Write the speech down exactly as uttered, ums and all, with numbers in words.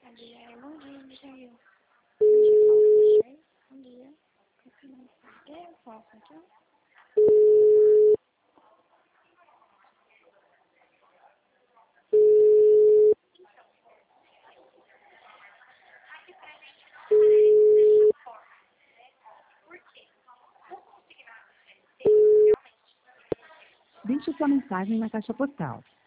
Bom dia, bom dia, Mijail. Bom dia, fala com você. Bom dia. O que eu faço aqui? Deixe sua mensagem na caixa postal.